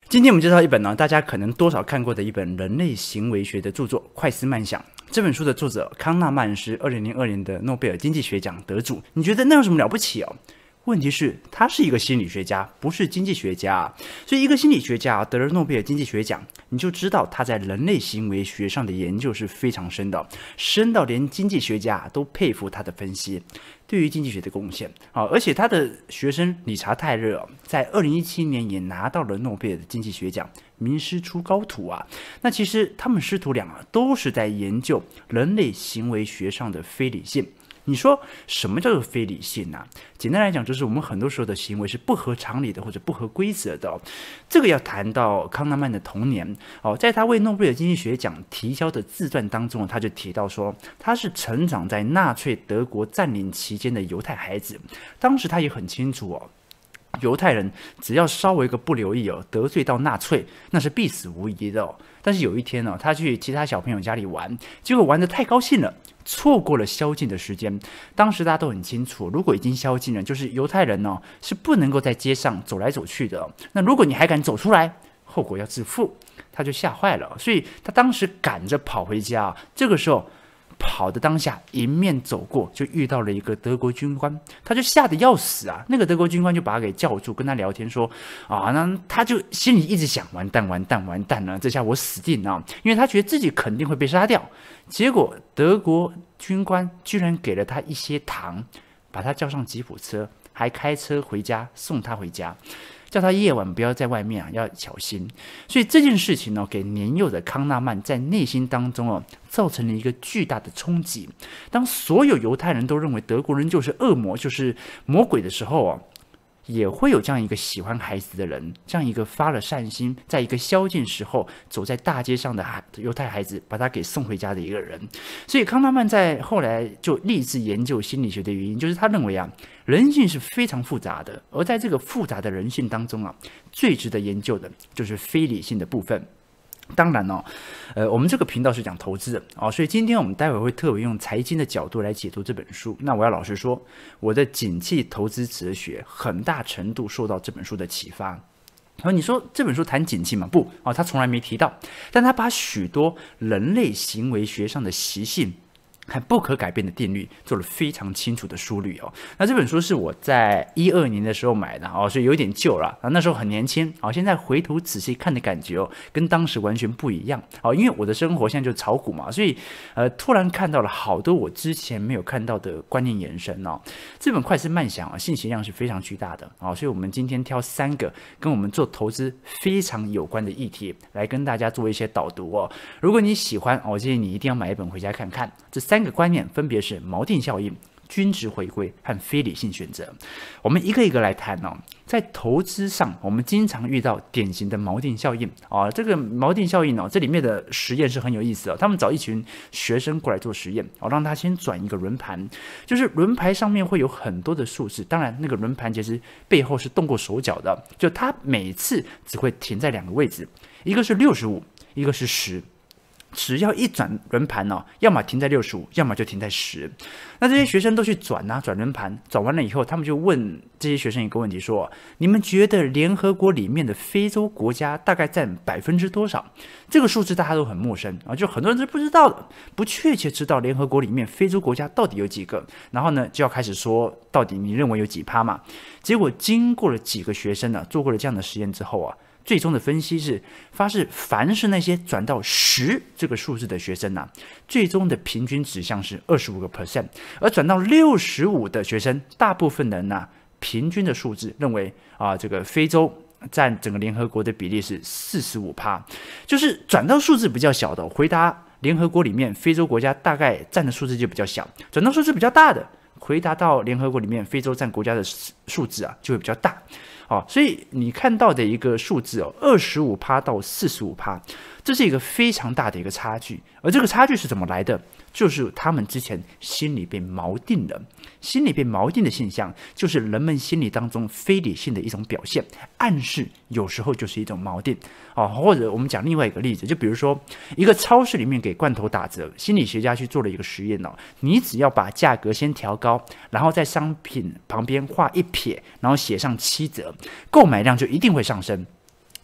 今天我们介绍一本呢，大家可能多少看过的一本人类行为学的著作《快思慢想》。这本书的作者康纳曼是2002年的诺贝尔经济学奖得主。你觉得那有什么了不起哦？问题是，他是一个心理学家，不是经济学家。所以，一个心理学家得了诺贝尔经济学奖，你就知道他在人类行为学上的研究是非常深的，深到连经济学家都佩服他的分析对于经济学的贡献。而且他的学生理查泰勒在2017年也拿到了诺贝尔的经济学奖，名师出高徒啊。那其实他们师徒俩都是在研究人类行为学上的非理性。你说什么叫做非理性呢？简单来讲，就是我们很多时候的行为是不合常理的或者不合规则的。这个要谈到康纳曼的童年在他为诺贝尔经济学奖提交的自传当中，他就提到说，他是成长在纳粹德国占领期间的犹太孩子。当时他也很清楚犹太人只要稍微一个不留意得罪到纳粹，那是必死无疑的但是有一天他去其他小朋友家里玩，结果玩得太高兴了，错过了宵禁的时间。当时大家都很清楚，如果已经宵禁了，就是犹太人是不能够在街上走来走去的。那如果你还敢走出来，后果要自负。他就吓坏了，所以他当时赶着跑回家。这个时候跑的当下，迎面走过，就遇到了一个德国军官，他就吓得要死啊！那个德国军官就把他给叫住，跟他聊天说那他就心里一直想，完蛋了，这下我死定了，因为他觉得自己肯定会被杀掉。结果德国军官居然给了他一些糖，把他叫上吉普车，还开车回家送他回家。叫他夜晚不要在外面要小心。所以这件事情给年幼的康纳曼在内心当中造成了一个巨大的冲击。当所有犹太人都认为德国人就是恶魔，就是魔鬼的时候也会有这样一个喜欢孩子的人，这样一个发了善心，在一个宵禁时候走在大街上的犹太孩子，把他给送回家的一个人。所以康纳曼在后来就立志研究心理学的原因，就是他认为人性是非常复杂的，而在这个复杂的人性当中最值得研究的就是非理性的部分。当然我们这个频道是讲投资的所以今天我们待会会特别用财经的角度来解读这本书。那我要老实说，我的景气投资哲学很大程度受到这本书的启发。你说这本书谈景气吗？不他从来没提到，但他把许多人类行为学上的习性和不可改变的定律做了非常清楚的梳理那这本书是我在2012年的时候买的所以有点旧了那时候很年轻现在回头仔细看的感觉跟当时完全不一样因为我的生活现在就炒股嘛，所以突然看到了好多我之前没有看到的观念延伸这本快思慢想信息量是非常巨大的所以我们今天挑3个跟我们做投资非常有关的议题来跟大家做一些导读如果你喜欢我建议你一定要买一本回家看看。这3个观念分别是锚定效应、均值回归和非理性选择。我们一个一个来谈在投资上我们经常遇到典型的锚定效应这个锚定效应这里面的实验是很有意思他们找一群学生过来做实验让他先转一个轮盘，就是轮盘上面会有很多的数字，当然那个轮盘其实背后是动过手脚的，就他每次只会停在2个位置，一个是65，一个是10。只要一转轮盘要么停在65，要么就停在10。那这些学生都去转轮盘，转完了以后，他们就问这些学生一个问题说：你们觉得联合国里面的非洲国家大概占多少？这个数字大家都很陌生就很多人都不知道的，不确切知道联合国里面非洲国家到底有几个。然后呢，就要开始说到底你认为有几%嘛？结果经过了几个学生做过了这样的实验之后最终的分析是，凡是那些转到10这个数字的学生最终的平均指向是25%，而转到65的学生，大部分人平均的数字认为这个非洲占整个联合国的比例是45%，就是转到数字比较小的，回答联合国里面非洲国家大概占的数字就比较小，转到数字比较大的，回答到联合国里面非洲占国家的数字就会比较大。所以你看到的一个数字25%到45%，这是一个非常大的一个差距。而这个差距是怎么来的？就是他们之前心里被锚定了。心理被锚定的现象，就是人们心理当中非理性的一种表现，暗示有时候就是一种锚定或者我们讲另外一个例子，就比如说一个超市里面给罐头打折，心理学家去做了一个实验你只要把价格先调高，然后在商品旁边画一撇，然后写上7折，购买量就一定会上升。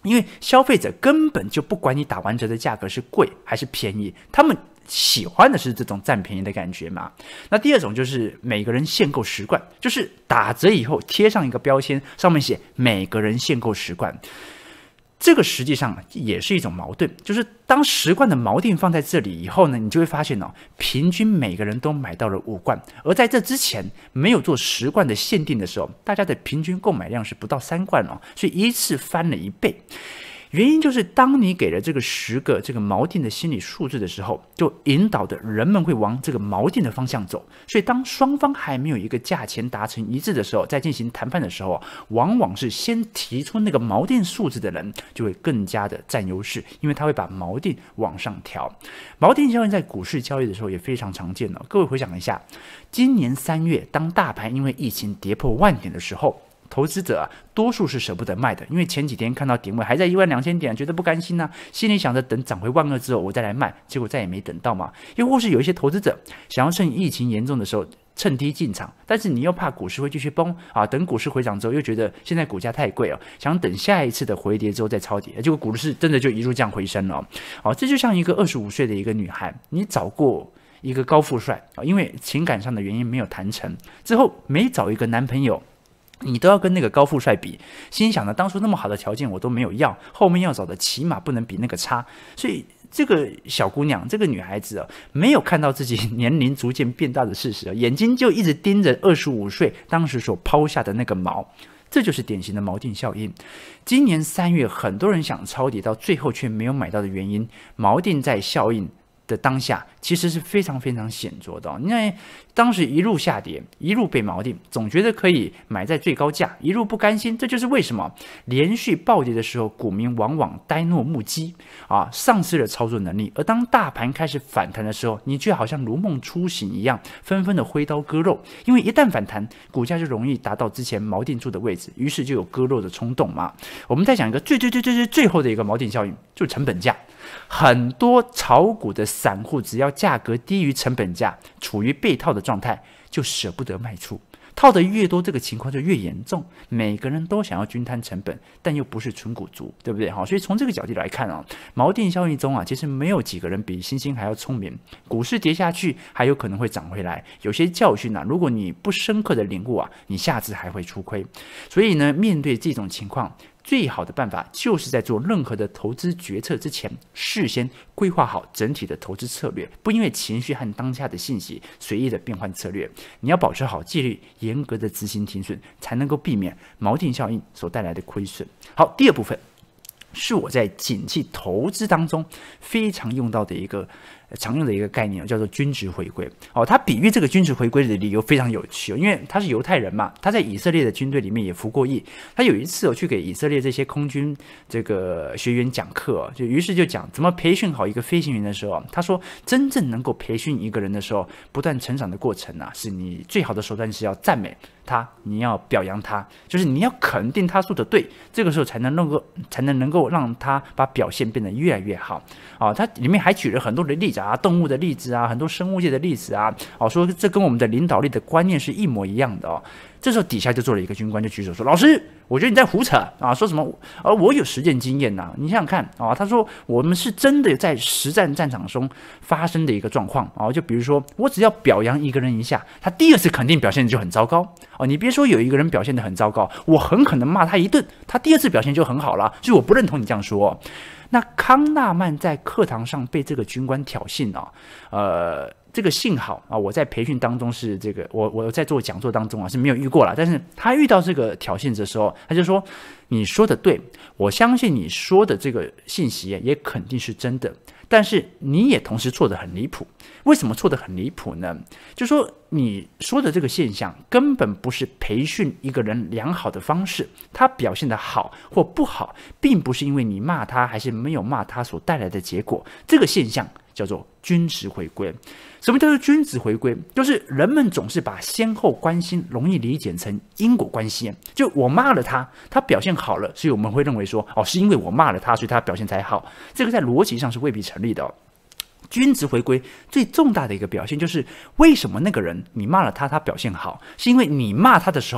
因为消费者根本就不管你打完折的价格是贵还是便宜，他们喜欢的是这种占便宜的感觉嘛。那第二种就是每个人限购10罐，就是打折以后贴上一个标签，上面写每个人限购10罐。这个实际上也是一种矛盾，就是当10罐的锚定放在这里以后呢，你就会发现平均每个人都买到了5罐，而在这之前没有做10罐的限定的时候，大家的平均购买量是不到3罐所以一次翻了1倍。原因就是当你给了这个10个这个锚定的心理数字的时候，就引导的人们会往这个锚定的方向走。所以当双方还没有一个价钱达成一致的时候，在进行谈判的时候，往往是先提出那个锚定数字的人就会更加的占优势，因为他会把锚定往上调。锚定效应在股市交易的时候也非常常见各位回想一下，今年3月当大盘因为疫情跌破万点的时候，投资者多数是舍不得卖的，因为前几天看到点位还在12000点，觉得不甘心心里想着等涨回12000之后我再来卖，结果再也没等到嘛。又或是有一些投资者想要趁疫情严重的时候趁低进场，但是你又怕股市会继续崩等股市回涨之后又觉得现在股价太贵想等下一次的回跌之后再抄底，结果股市真的就一路这样回升了这就像一个25岁的一个女孩，你找过一个高富帅因为情感上的原因没有谈成，之后没找一个男朋友，你都要跟那个高富帅比，心想当初那么好的条件我都没有要，后面要找的起码不能比那个差。所以这个小姑娘，这个女孩子没有看到自己年龄逐渐变大的事实眼睛就一直盯着25岁当时所抛下的那个锚。这就是典型的锚定效应。今年3月很多人想抄底到最后却没有买到的原因，锚定在效应的当下其实是非常非常显著的因为当时一路下跌，一路被锚定，总觉得可以买在最高价，一路不甘心。这就是为什么连续暴跌的时候，股民往往呆若木鸡丧失了操作能力，而当大盘开始反弹的时候，你却好像如梦初醒一样，纷纷的挥刀割肉。因为一旦反弹，股价就容易达到之前锚定住的位置，于是就有割肉的冲动嘛。我们再讲一个最后的一个锚定效应，就是成本价。很多炒股的散户只要价格低于成本价，处于被套的状态，就舍不得卖出。套的越多，这个情况就越严重。每个人都想要均摊成本，但又不是纯股族，对不对？所以从这个角度来看锚定效应中其实没有几个人比星星还要聪明。股市跌下去，还有可能会涨回来。有些教训如果你不深刻的领悟你下次还会出亏。所以呢，面对这种情况，最好的办法就是在做任何的投资决策之前，事先规划好整体的投资策略，不因为情绪和当下的信息随意的变换策略。你要保持好纪律，严格的执行停损，才能够避免锚定效应所带来的亏损。好，第二部分是我在景气投资当中非常用到的一个常用的一个概念，叫做均值回归。他比喻这个均值回归的理由非常有趣因为他是犹太人嘛，他在以色列的军队里面也服过役。他有一次去给以色列这些空军这个学员讲课于是就讲怎么培训好一个飞行员的时候他说真正能够培训一个人的时候，不断成长的过程是你最好的手段是要赞美他，你要表扬他，就是你要肯定他说的对，这个时候才能够让他把表现变得越来越好他里面还举了很多的例子动物的例子很多生物界的例子说这跟我们的领导力的观念是一模一样的这时候底下就做了一个军官就举手说，老师，我觉得你在胡扯说什么我有实践经验你想想看他说我们是真的在实战战场中发生的一个状况就比如说我只要表扬一个人一下，他第二次肯定表现就很糟糕你别说有一个人表现得很糟糕，我很可能骂他一顿，他第二次表现就很好了，所以我不认同你这样说那康纳曼在课堂上被这个军官挑衅这个幸好我在培训当中是这个我在做讲座当中是没有遇过了，但是他遇到这个挑衅的时候，他就说你说的对，我相信你说的这个信息也肯定是真的，但是你也同时错得很离谱。为什么错得很离谱呢？就是说你说的这个现象根本不是培训一个人良好的方式，他表现得好或不好，并不是因为你骂他还是没有骂他所带来的结果，这个现象叫做均值回归。什么叫做均值回归？就是人们总是把先后关系容易理解成因果关系，就我骂了他，他表现好了，所以我们会认为说是因为我骂了他，所以他表现才好，这个在逻辑上是未必成立的均值回归最重大的一个表现就是，为什么那个人你骂了他，他表现好，是因为你骂他的时候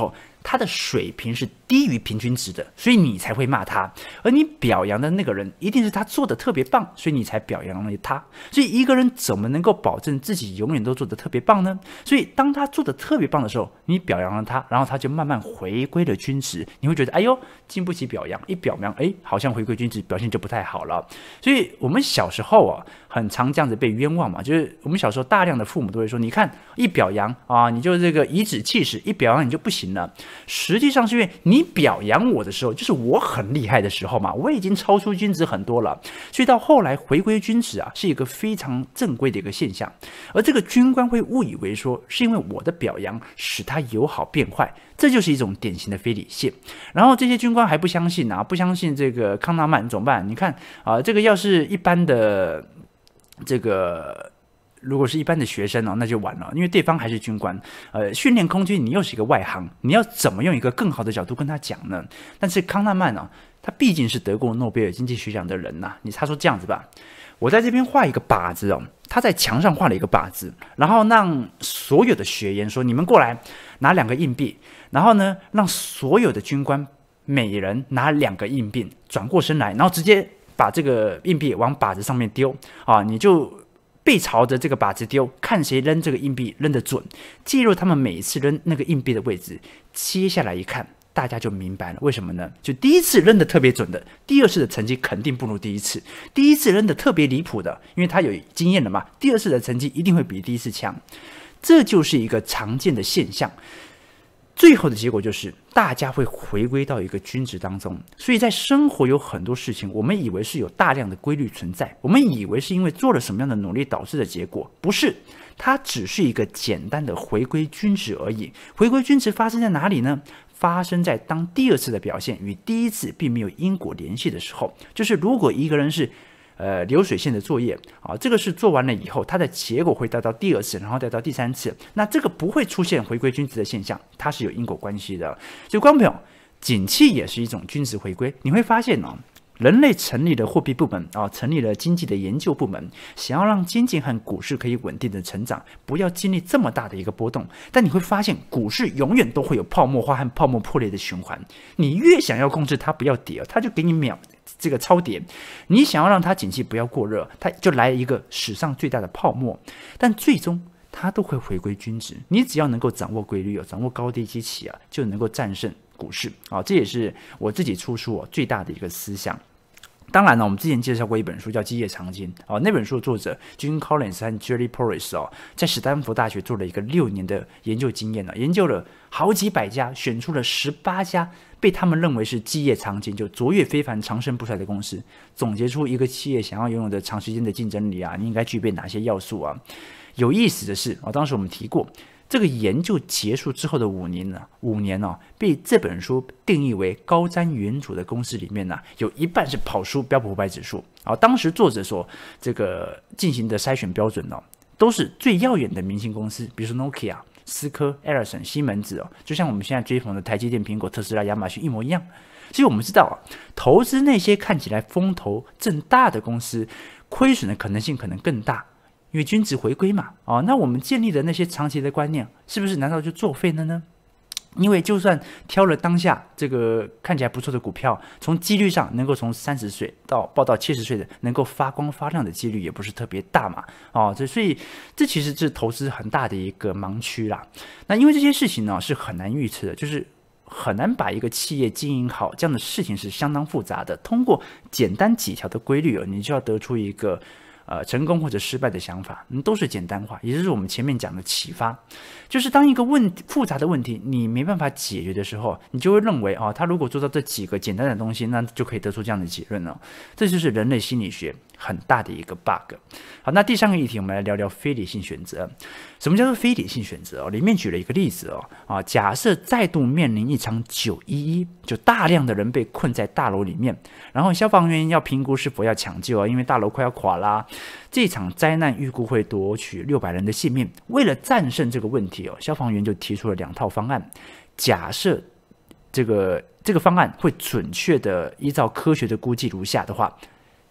他的水平是低于平均值的，所以你才会骂他。而你表扬的那个人，一定是他做的特别棒，所以你才表扬了他。所以一个人怎么能够保证自己永远都做得特别棒呢？所以当他做得特别棒的时候，你表扬了他，然后他就慢慢回归了均值。你会觉得哎呦，经不起表扬，一表扬，哎，好像回归均值，表现就不太好了。所以我们小时候啊，很常这样子被冤枉嘛，就是我们小时候大量的父母都会说，你看一表扬啊，你就这个颐指气使，一表扬你就不行了。实际上是因为你表扬我的时候，就是我很厉害的时候嘛，我已经超出均值很多了，所以到后来回归均值啊，是一个非常正规的一个现象。而这个军官会误以为说，是因为我的表扬使他由好变坏，这就是一种典型的非理性。然后这些军官还不相信啊，不相信这个康纳曼怎么办？你看啊，这个要是一般的这个。如果是一般的学生那就完了，因为对方还是军官。训练空军，你又是一个外行，你要怎么用一个更好的角度跟他讲呢？但是康纳曼他毕竟是得过诺贝尔经济学奖的人他说这样子吧，我在这边画一个靶子他在墙上画了一个靶子，然后让所有的学员说：“你们过来拿2个硬币。”然后呢，让所有的军官每人拿2个硬币，转过身来，然后直接把这个硬币往靶子上面丢你就背朝着这个靶子丢，看谁扔这个硬币扔得准，记录他们每一次扔那个硬币的位置。接下来一看，大家就明白了，为什么呢？就第一次扔得特别准的，第二次的成绩肯定不如第一次；第一次扔得特别离谱的，因为他有经验了嘛，第二次的成绩一定会比第一次强。这就是一个常见的现象。最后的结果就是大家会回归到一个均值当中，所以在生活有很多事情，我们以为是有大量的规律存在，我们以为是因为做了什么样的努力导致的结果，不是，它只是一个简单的回归均值而已。回归均值发生在哪里呢？发生在当第二次的表现与第一次并没有因果联系的时候，就是如果一个人是流水线的作业这个是做完了以后，它的结果会带到第二次，然后带到第三次，那这个不会出现回归均值的现象，它是有因果关系的。所以观众朋友，景气也是一种均值回归。你会发现人类成立了货币部门成立了经济的研究部门，想要让经济和股市可以稳定的成长，不要经历这么大的一个波动。但你会发现，股市永远都会有泡沫化和泡沫破裂的循环。你越想要控制它不要跌，它就给你这个超跌；你想要让它景气不要过热，它就来一个史上最大的泡沫。但最终它都会回归均值。你只要能够掌握规律掌握高低基期就能够战胜股市这也是我自己出书最大的一个思想。当然我们之前介绍过一本书叫《基业长青》那本书的作者 Jim Collins 和 Jerry Porras 在史丹福大学做了一个6年的研究经验研究了好几百家，选出了18家被他们认为是基业长青，就卓越非凡、长盛不衰的公司，总结出一个企业想要拥有的长时间的竞争力你应该具备哪些要素有意思的是当时我们提过，这个研究结束之后的5年被这本书定义为高瞻远瞩的公司里面有一半是跑输标普500指数当时作者所这个进行的筛选标准都是最耀眼的明星公司，比如说 Nokia、思科、艾尔森、西门子就像我们现在追捧的台积电、苹果、特斯拉、亚马逊一模一样。所以我们知道投资那些看起来风头正大的公司，亏损的可能性可能更大，因为均值回归嘛那我们建立的那些长期的观念，是不是难道就作废了呢？因为就算挑了当下这个看起来不错的股票，从几率上能够从30岁报到70岁的能够发光发亮的几率也不是特别大嘛所以这其实是投资很大的一个盲区啦。那因为这些事情是很难预测的，就是很难把一个企业经营好，这样的事情是相当复杂的。通过简单几条的规律你就要得出一个成功或者失败的想法，都是简单化，也就是我们前面讲的启发。就是当一个复杂的问题你没办法解决的时候，你就会认为他如果做到这几个简单的东西，那就可以得出这样的结论了。这就是人类心理学很大的一个 bug。好，那第3个议题，我们来聊聊非理性选择。什么叫做非理性选择里面举了一个例子假设再度面临一场911，就大量的人被困在大楼里面，然后消防员要评估是否要抢救因为大楼快要垮啦。这场灾难预估会夺取600人的性命。为了战胜这个问题消防员就提出了2套方案。假设这个方案会准确的依照科学的估计如下的话，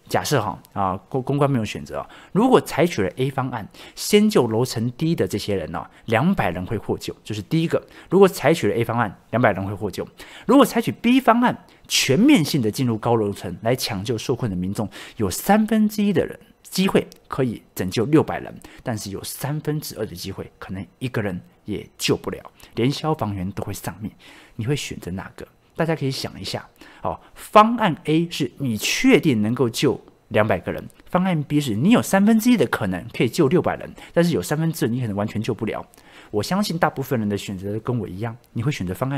假设公关没有选择如果采取了 A 方案，先救楼层低的这些人200人会获救，这是第一个。如果采取了 A 方案，200人会获救。如果采取 B 方案，全面性的进入高楼层来抢救受困的民众，有1/3的人机会可以拯救600人，但是有2/3的机会可能一个人也救不了，连消防员都会丧命。你会选择哪个？大家可以想一下方案 A 是你确定能够救200个人，方案 B 是你有1/3的可能可以救600人，但是有2/3你可能完全救不了。我相信大部分人的选择跟我一样，你会选择方案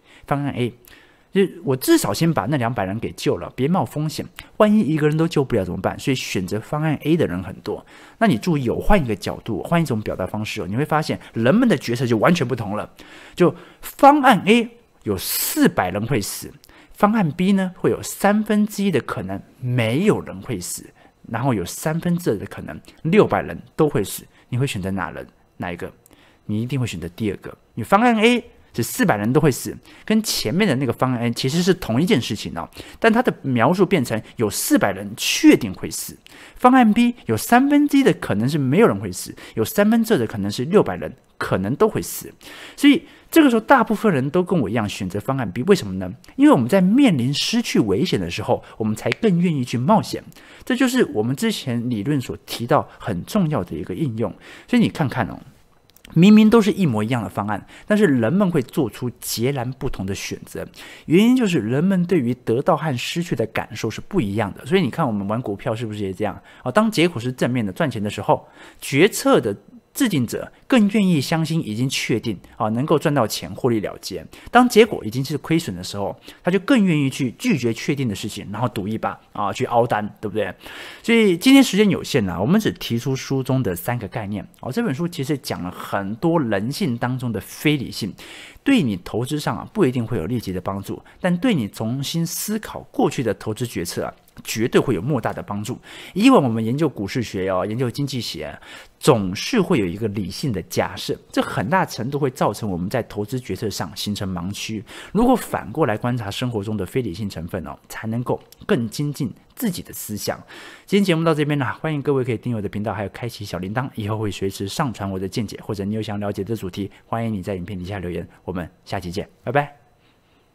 A。就是我至少先把那200人给救了，别冒风险，万一一个人都救不了怎么办？所以选择方案 A 的人很多。那你注意换一个角度，换一种表达方式你会发现人们的决策就完全不同了。就方案 A 有400人会死，方案 B 呢会有1/3的可能没有人会死，然后有2/3的可能600人都会死。你会选择哪一个？你一定会选择第二个。你方案 A是400人都会死，跟前面的那个方案 A 其实是同一件事情但它的描述变成有400人确定会死。方案 B 有1/3的可能是没有人会死，有2/3的可能是600人可能都会死。所以这个时候大部分人都跟我一样选择方案 B， 为什么呢？因为我们在面临失去危险的时候，我们才更愿意去冒险。这就是我们之前理论所提到很重要的一个应用。所以你看看明明都是一模一样的方案，但是人们会做出截然不同的选择，原因就是人们对于得到和失去的感受是不一样的。所以你看我们玩股票是不是也这样当结果是正面的赚钱的时候，决策的制定者更愿意相信已经确定能够赚到钱获利了结，当结果已经是亏损的时候，他就更愿意去拒绝确定的事情，然后赌一把去凹单，对不对？所以今天时间有限我们只提出书中的3个概念这本书其实讲了很多人性当中的非理性，对你投资上不一定会有立即的帮助，但对你重新思考过去的投资决策绝对会有莫大的帮助。以往我们研究股市学研究经济学总是会有一个理性的假设，这很大程度会造成我们在投资决策上形成盲区。如果反过来观察生活中的非理性成分才能够更精进自己的思想。今天节目到这边了，欢迎各位可以订阅我的频道，还有开启小铃铛，以后会随时上传我的见解，或者你有想了解的主题，欢迎你在影片底下留言。我们下期见，拜拜。